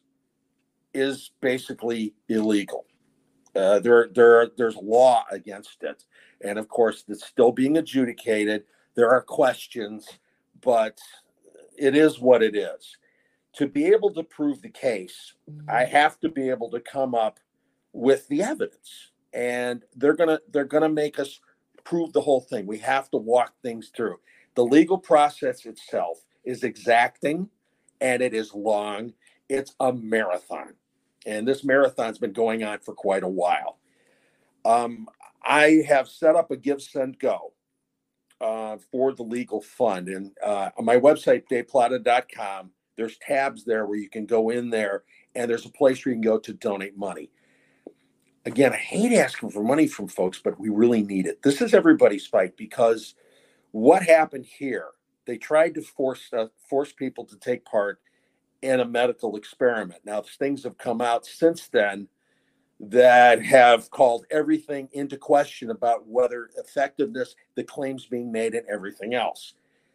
is basically illegal. Uh, there, there, there's law against it. And of course, it's still being adjudicated. There are questions, but it is what it is. To be able to prove the case, I have to be able to come up with the evidence. And they're gonna they're gonna make us prove the whole thing. We have to walk things through. The legal process itself is exacting, and it is long. It's a marathon, and this marathon's been going on for quite a while. Um, I have set up a Give, Send, Go uh, for the legal fund, and uh, on my website, dave plata dot com, there's tabs there where you can go in there, and there's a place where you can go to donate money. Again, I hate asking for money from folks, but we really need it. This is everybody's fight, because what happened here, they tried to force uh, force people to take part in a medical experiment. Now, things have come out since then that have called everything into question about whether effectiveness, the claims being made, and everything else.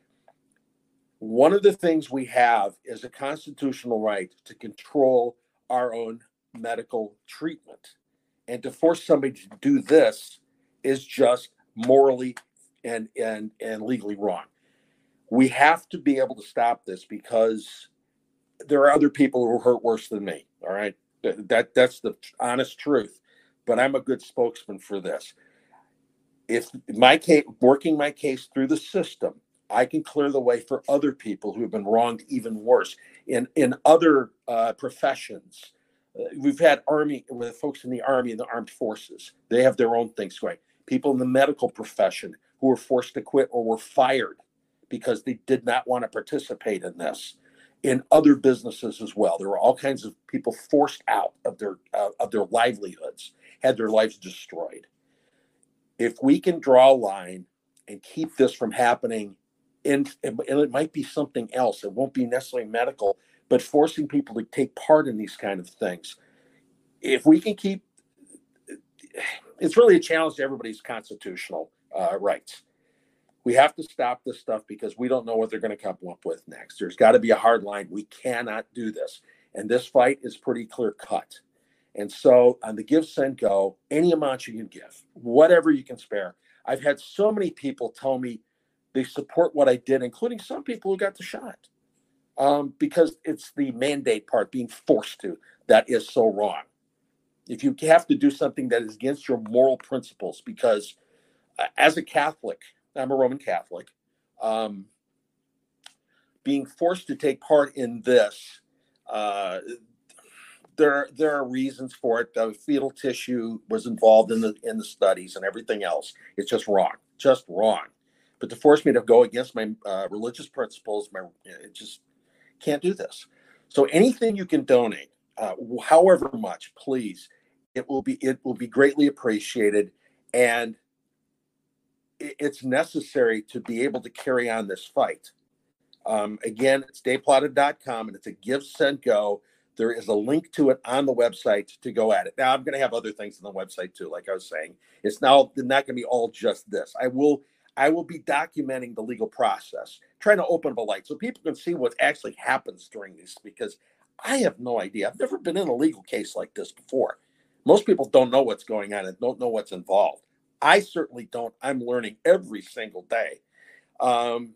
One of the things we have is a constitutional right to control our own medical treatment. And to force somebody to do this is just morally and, and, and legally wrong. We have to be able to stop this, because there are other people who are hurt worse than me. All right. That, that's the honest truth. But I'm a good spokesman for this. If my case, working my case through the system, I can clear the way for other people who have been wronged even worse in, in other uh, professions. Uh, we've had Army, with folks in the Army and the Armed Forces. They have their own things going. People in the medical profession who were forced to quit or were fired because they did not want to participate in this. In other businesses as well, there were all kinds of people forced out of their uh, of their livelihoods, had their lives destroyed. If we can draw a line and keep this from happening, in, and it might be something else. It won't be necessarily medical, but forcing people to take part in these kind of things. If we can keep, it's really a challenge to everybody's constitutional uh, rights. We have to stop this stuff, because we don't know what they're going to come up with next. There's got to be a hard line. We cannot do this. And this fight is pretty clear cut. And so on the Give, Send, Go, any amount you can give, whatever you can spare. I've had so many people tell me they support what I did, including some people who got the shot. Um, because it's the mandate part, being forced to, that is so wrong. If you have to do something that is against your moral principles, because uh, as a Catholic, I'm a Roman Catholic, um, being forced to take part in this, uh, there there are reasons for it. The fetal tissue was involved in the in the studies and everything else. It's just wrong, just wrong. But to force me to go against my uh, religious principles, my it just can't do this. So anything you can donate, uh, however much, please, it will be it will be greatly appreciated, and it's necessary to be able to carry on this fight. Um, again, it's dave plata dot com, and it's a Give, Send, Go. There is a link to it on the website to go at it. Now, I'm going to have other things on the website too, like I was saying. It's now not going to be all just this. I will I will be documenting the legal process, trying to open up a light so people can see what actually happens during this, because I have no idea. I've never been in a legal case like this before. Most people don't know what's going on and don't know what's involved. I certainly don't. I'm learning every single day. Um,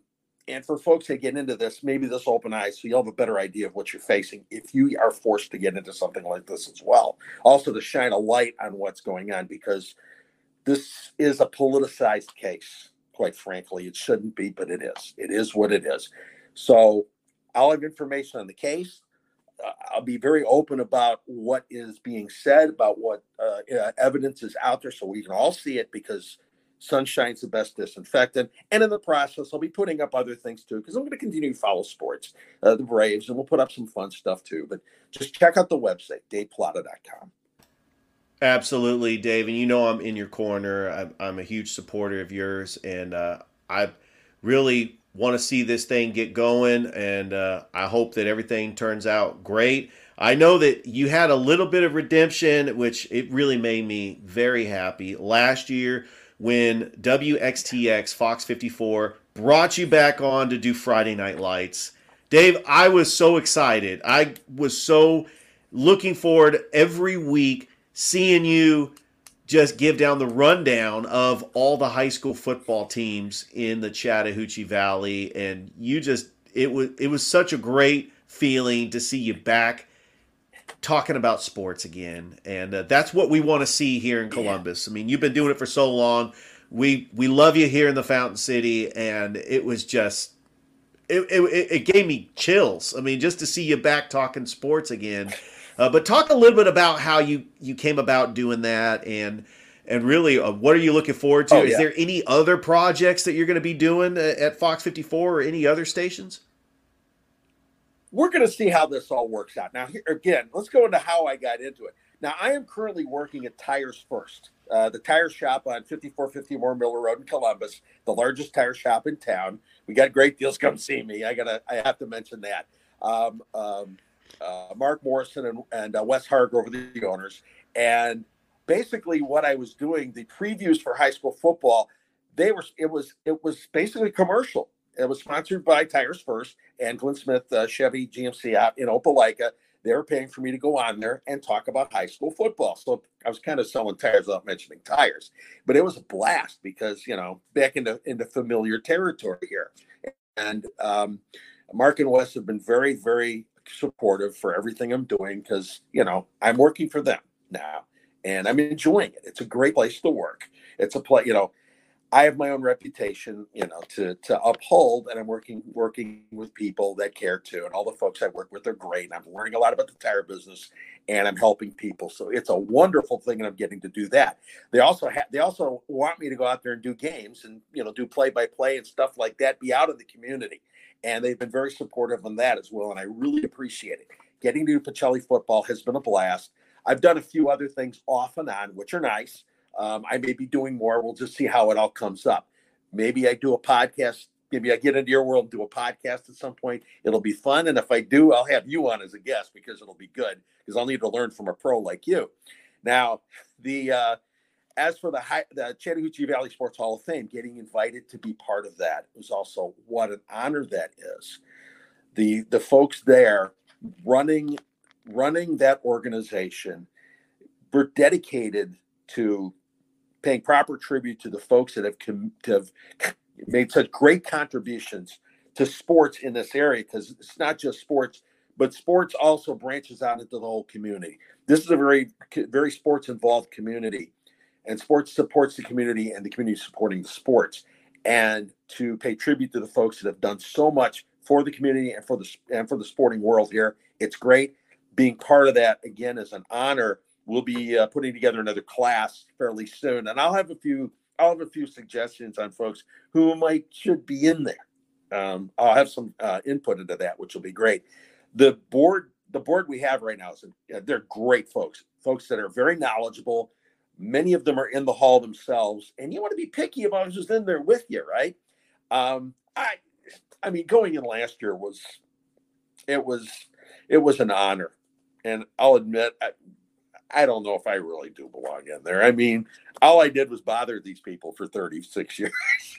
and for folks that get into this, maybe this will open eyes so you'll have a better idea of what you're facing if you are forced to get into something like this as well. Also, to shine a light on what's going on, because this is a politicized case, quite frankly. It shouldn't be, but it is. It is what it is. So I'll have information on the case. Uh, I'll be very open about what is being said, about what uh, uh, evidence is out there so we can all see it, because sunshine's the best disinfectant. And in the process, I'll be putting up other things too, because I'm going to continue to follow sports, uh, the Braves, and we'll put up some fun stuff too. But just check out the website, dave plata dot com. Absolutely, Dave. And you know I'm in your corner. I'm, I'm a huge supporter of yours, and uh, I really want to see this thing get going, and uh, I hope that everything turns out great. I know that you had a little bit of redemption, which it really made me very happy last year when W X T X Fox fifty-four brought you back on to do Friday Night Lights. Dave, I was so excited. I was so looking forward every week seeing you just give down the rundown of all the high school football teams in the Chattahoochee Valley. And you just, it was, it was such a great feeling to see you back talking about sports again. And uh, that's what we want to see here in Columbus. I mean, you've been doing it for so long. We, we love you here in the Fountain City. And it was just, it, it, it gave me chills. I mean, just to see you back talking sports again. Uh, but talk a little bit about how you, you came about doing that, and and really uh, what are you looking forward to? Oh, Is yeah. there any other projects that you're going to be doing at Fox fifty-four or any other stations? We're going to see how this all works out. Now, here, again, let's go into how I got into it. Now, I am currently working at Tires First, uh, the tire shop on fifty-four fifty-four Miller Road in Columbus, the largest tire shop in town. We got great deals. Come see me. I gotta. I have to mention that. Um, um, Uh, Mark Morrison and, and uh, Wes Hargrove are the owners. And basically what I was doing, the previews for high school football, they were, it was, it was basically commercial. It was sponsored by Tires First and Glenn Smith uh, Chevy G M C out in Opelika. They were paying for me to go on there and talk about high school football. So I was kind of selling tires without mentioning tires, but it was a blast because, you know, back into, into familiar territory here. And um, Mark and Wes have been very, very supportive for everything I'm doing, because, you know, I'm working for them now and I'm enjoying it. It's a great place to work. It's a play, you know, I have my own reputation, you know, to to uphold, and I'm working working with people that care too. And all the folks I work with are great. And I'm learning a lot about the tire business, and I'm helping people. So it's a wonderful thing, and I'm getting to do that. They also ha- they also want me to go out there and do games and, you know, do play by play and stuff like that. Be out in the community. And they've been very supportive on that as well, and I really appreciate it. Getting to do Pacelli football has been a blast. I've done a few other things off and on, which are nice. Um, I may be doing more. We'll just see how it all comes up. Maybe I do a podcast. Maybe I get into your world and do a podcast at some point. It'll be fun, and if I do, I'll have you on as a guest, because it'll be good, because I'll need to learn from a pro like you. Now, the uh, as for the, high, the Chattahoochee Valley Sports Hall of Fame, getting invited to be part of that was also what an honor that is. The the folks there running running that organization were dedicated to paying proper tribute to the folks that have, com- have made such great contributions to sports in this area, because it's not just sports, but sports also branches out into the whole community. This is a very, very sports-involved community. And sports supports the community, and the community supporting the sports. And to pay tribute to the folks that have done so much for the community and for the and for the sporting world here, it's great. Being part of that, again, is an honor. We'll be uh, putting together another class fairly soon, and I'll have a few I'll have a few suggestions on folks who might should be in there. Um, I'll have some uh, input into that, which will be great. The board the board we have right now is uh, they're great folks, folks that are very knowledgeable. Many of them are in the hall themselves, and you want to be picky about who's in there with you, right? Um, I, I mean, going in last year was, it was, it was an honor, and I'll admit, I, I don't know if I really do belong in there. I mean, all I did was bother these people for thirty-six years.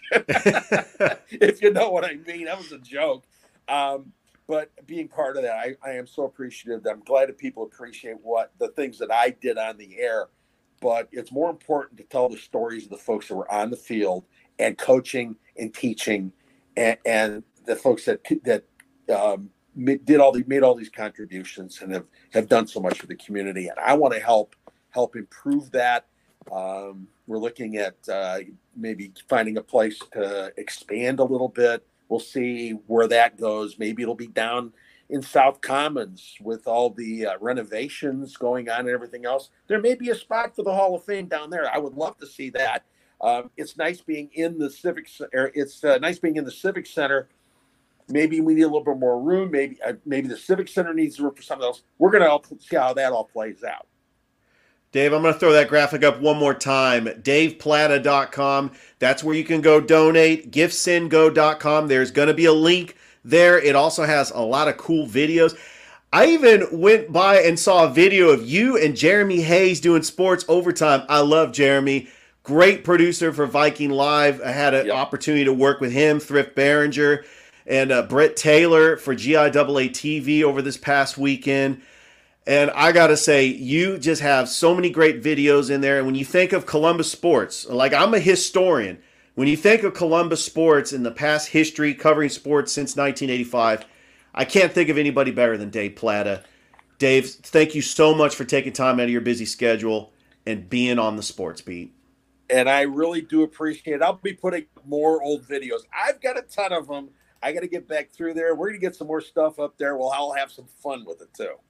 If you know what I mean, that was a joke. Um, but being part of that, I, I am so appreciative. I'm glad that people appreciate what the things that I did on the air. But it's more important to tell the stories of the folks that were on the field and coaching and teaching, and, and the folks that that um, did all the made all these contributions and have, have done so much for the community. And I want to help help improve that. Um, we're looking at uh, maybe finding a place to expand a little bit. We'll see where that goes. Maybe it'll be down in South Commons with all the uh, renovations going on and everything else. There may be a spot for the Hall of Fame down there. I would love to see that. Um, it's nice being in the Civic Center. It's uh, nice being in the Civic Center. Maybe we need a little bit more room. Maybe uh, maybe the Civic Center needs room for something else. We're going to see how that all plays out. Dave, I'm going to throw that graphic up one more time. Dave Plata dot com. That's where you can go donate. gift send go dot com. There's going to be a link there. It also has a lot of cool videos. I even went by and saw a video of you and Jeremy Hayes doing Sports Overtime. I love Jeremy. Great producer for Viking Live. I had an yep. opportunity to work with him, Thrift Behringer, and uh, Brett Taylor for G I A A T V over this past weekend. And I got to say, you just have so many great videos in there. And when you think of Columbus sports, like I'm a historian, when you think of Columbus sports in the past history, covering sports since nineteen eighty-five, I can't think of anybody better than Dave Plata. Dave, thank you so much for taking time out of your busy schedule and being on the Sports Beat. And I really do appreciate it. I'll be putting more old videos. I've got a ton of them. I got to get back through there. We're going to get some more stuff up there. Well, I'll have some fun with it too.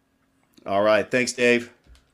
All right. Thanks, Dave.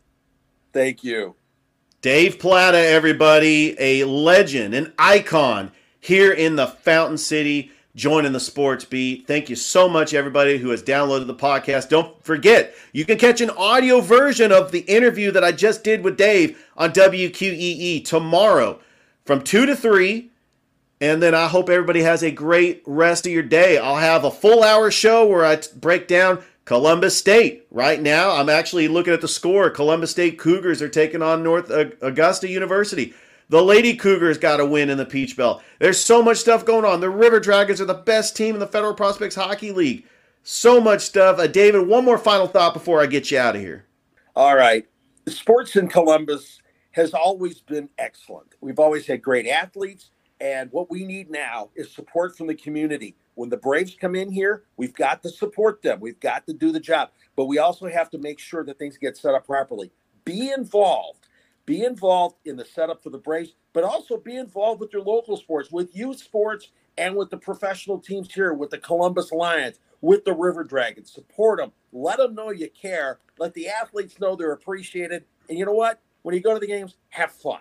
Thank you. Dave Plata, everybody, a legend, an icon here in the Fountain City, joining the Sports Beat. Thank you so much, everybody who has downloaded the podcast. Don't forget, you can catch an audio version of the interview that I just did with Dave on W Q E E tomorrow from two to three. And then I hope everybody has a great rest of your day. I'll have a full hour show where I break down Columbus State. Right now, I'm actually looking at the score. Columbus State Cougars are taking on North Augusta University. The Lady Cougars got a win in the Peach Belt. There's so much stuff going on. The River Dragons are the best team in the Federal Prospects Hockey League. So much stuff. Uh, David, one more final thought before I get you out of here. All right. Sports in Columbus has always been excellent. We've always had great athletes, and what we need now is support from the community. When the Braves come in here, we've got to support them. We've got to do the job. But we also have to make sure that things get set up properly. Be involved. Be involved in the setup for the Braves, but also be involved with your local sports, with youth sports, and with the professional teams here, with the Columbus Lions, with the River Dragons. Support them. Let them know you care. Let the athletes know they're appreciated. And you know what? When you go to the games, have fun.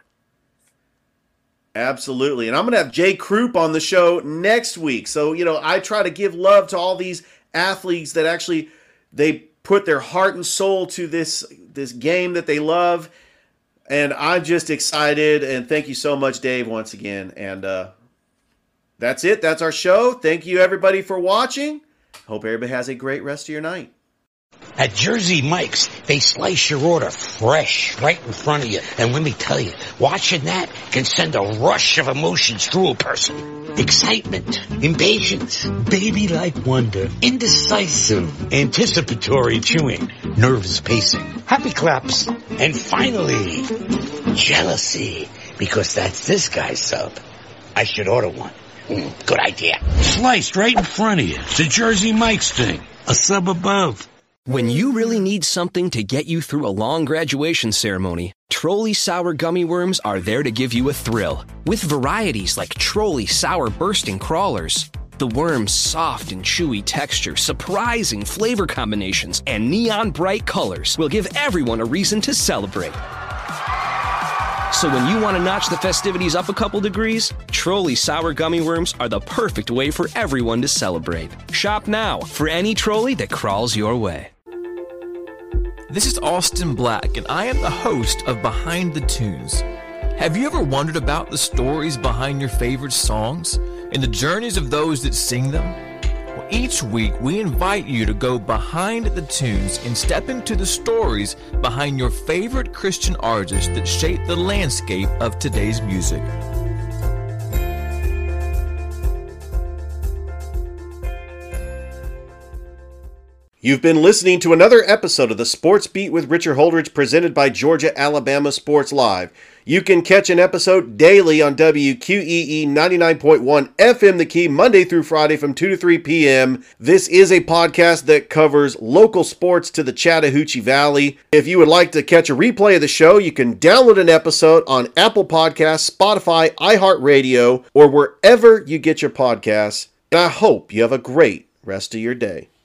Absolutely. And I'm going to have Jay Krupp on the show next week. So, you know, I try to give love to all these athletes that actually, they put their heart and soul to this, this game that they love. And I'm just excited. And thank you so much, Dave, once again. And uh, that's it. That's our show. Thank you, everybody, for watching. Hope everybody has a great rest of your night. At Jersey Mike's, they slice your order fresh right in front of you. And let me tell you, watching that can send a rush of emotions through a person. Excitement, impatience, baby-like wonder, indecisive, anticipatory chewing, nerves pacing, happy claps, and finally, jealousy. Because that's this guy's sub. I should order one. Mm, good idea. Sliced right in front of you. It's a Jersey Mike's thing. A sub above. When you really need something to get you through a long graduation ceremony, Trolli Sour Gummy Worms are there to give you a thrill. With varieties like Trolli Sour Bursting Crawlers, the worm's soft and chewy texture, surprising flavor combinations, and neon bright colors will give everyone a reason to celebrate. So when you want to notch the festivities up a couple degrees, Trolli Sour Gummy Worms are the perfect way for everyone to celebrate. Shop now for any Trolli that crawls your way. This is Austin Black, and I am the host of Behind the Tunes. Have you ever wondered about the stories behind your favorite songs and the journeys of those that sing them? Well, each week we invite you to go behind the tunes and step into the stories behind your favorite Christian artists that shape the landscape of today's music. You've been listening to another episode of the Sports Beat with Richard Holdridge presented by Georgia Alabama Sports Live. You can catch an episode daily on W Q E E ninety-nine point one F M The Key, Monday through Friday from two to three p.m. This is a podcast that covers local sports to the Chattahoochee Valley. If you would like to catch a replay of the show, you can download an episode on Apple Podcasts, Spotify, iHeartRadio, or wherever you get your podcasts. And I hope you have a great rest of your day.